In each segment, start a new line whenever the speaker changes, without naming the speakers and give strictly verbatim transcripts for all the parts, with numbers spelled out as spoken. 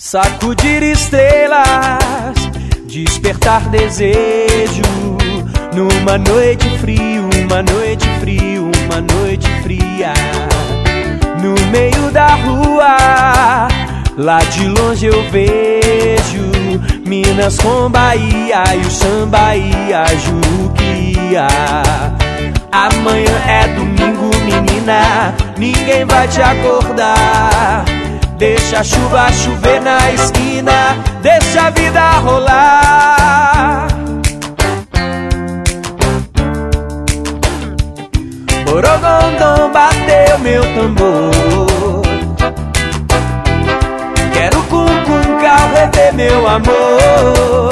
Sacudir estrelas, despertar desejo. Numa noite fria, uma noite fria, uma noite fria. No meio da rua, lá de longe eu vejo Minas com Bahia e o samba ia, juro que ia. Amanhã é domingo, menina, ninguém vai te acordar. Deixa a chuva chover na esquina, deixa a vida rolar. Borogondom bateu meu tambor. Quero cum cum cal rever meu amor.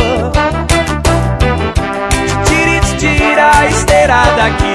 Tira, tira a esteira daqui.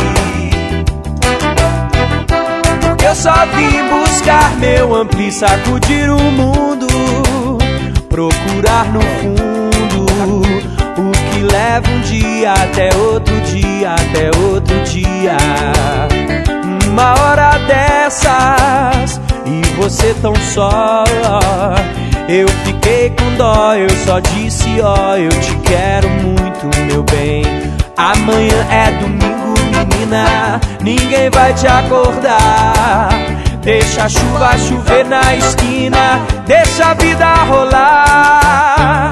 Eu só vim buscar meu ampli, sacudir o mundo, procurar no fundo o que leva um dia até outro dia, até outro dia. Uma hora dessas e você tão só, eu fiquei com dó, eu só disse ó, eu te quero muito, meu bem. Amanhã é domingo, menina, ninguém vai te acordar. Deixa a chuva chover na esquina, deixa a vida rolar.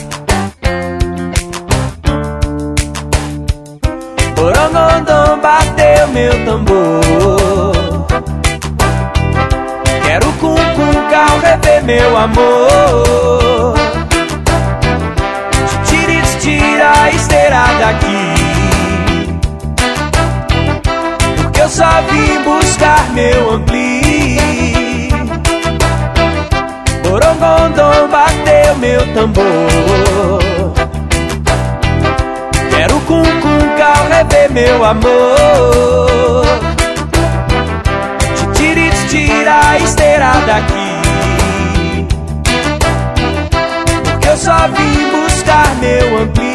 Borongondom bateu meu tambor. Quero cum cum cal rever meu amor. Tira, tira a esteira daqui. Eu só vim buscar meu ampli. Borongondom bateu meu tambor. Quero cum cum cal rever meu amor. Tira, tira a esteira daqui. Porque eu só vim buscar meu ampli.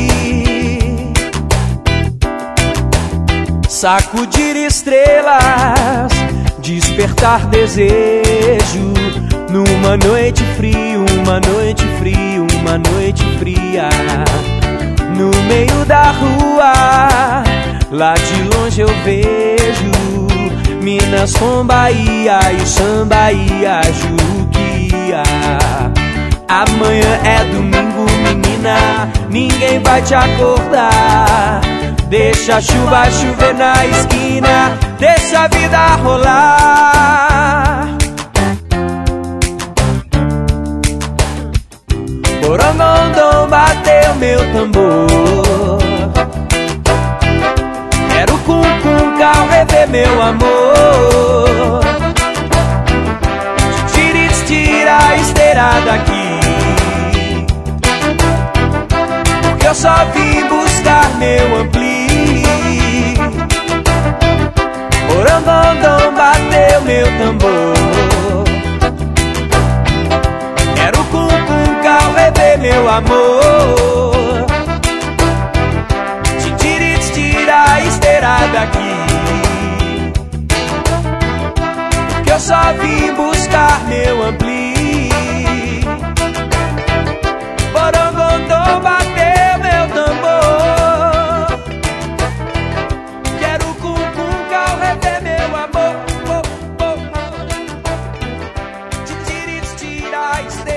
Sacudir estrelas, despertar desejo. Numa noite fria, uma noite fria, uma noite fria. No meio da rua, lá de longe eu vejo Minas com Bahia e o samba ia, juro que ia. Amanhã é domingo, menina, ninguém vai te acordar. Deixa a chuva chover na esquina, deixa a vida rolar. Borongondom bateu meu tambor. Quero cum cum cal rever meu amor. Tira, tira a esteira daqui. Porque eu só vim buscar meu ampli. Borongondom bateu meu tambor. Quero cum cum cal rever meu amor. Tira, tira a esteira daqui. Porque eu só vim buscar meu ampli. Borongondom bateu meu tambor. Quero cum cum cal rever meu amor. Tira, tira a esteira.